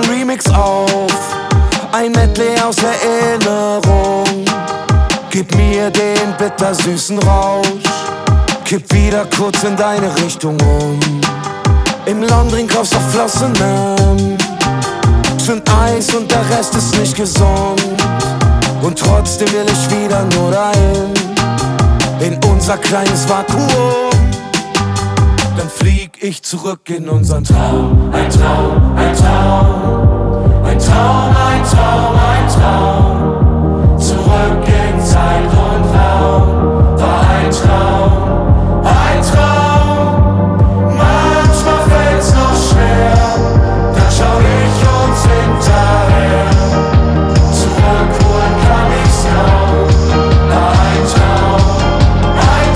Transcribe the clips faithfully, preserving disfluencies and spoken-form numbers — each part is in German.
Remix auf, ein Medley aus Erinnerung. Gib mir den bittersüßen Rausch, kipp wieder kurz in deine Richtung um. Im Laundring kaufst du Flossen an, zünd Eis und der Rest ist nicht gesund. Und trotzdem will ich wieder nur dahin, in unser kleines Vakuum. Dann flieg ich zurück in unseren Traum. Ein Traum, ein Traum, ein Traum, ein Traum, ein Traum. Zurück in Zeit und Raum, war ein Traum, ein Traum. Manchmal fällt's noch schwer, dann schau ich uns hinterher. Zurückholen kann ich's kaum, war ein Traum, ein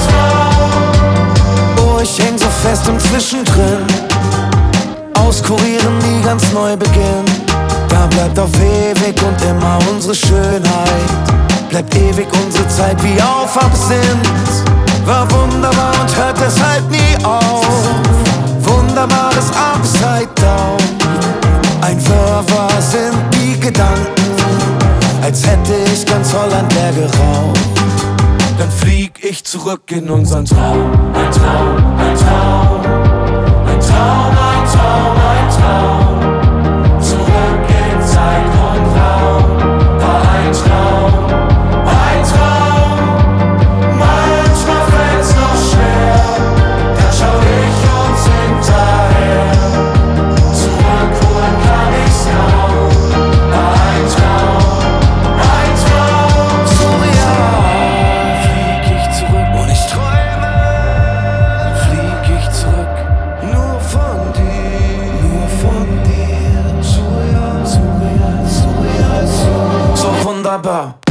Traum. Oh, ich häng so fest im Zwischendrin, auskurieren, nie ganz neu beginnen. Da bleibt auf ewig und immer unsere Schönheit, bleibt ewig unsere Zeit wie auf Absinth. War wunderbar und hört deshalb nie auf, wunderbares Upside Down. Ein Wirrwarr sind die Gedanken, als hätte ich ganz Holland leer geraucht. Dann flieg ich zurück in unseren Traum. Ein Traum, ein Traum, ein Traum, ein Traum, ein Traum. Zurück in Zeit und Raum, war ein Traum, ein Traum. Manchmal fällt's noch schwer, dann schau ich uns hinterher. Zurückholen kann ich's kaum, war ein Traum, ein Traum. So real flieg ich zurück und ich träume, flieg ich zurück, nur von dir, nur von dir. So real, so real, so real, so, so wunderbar.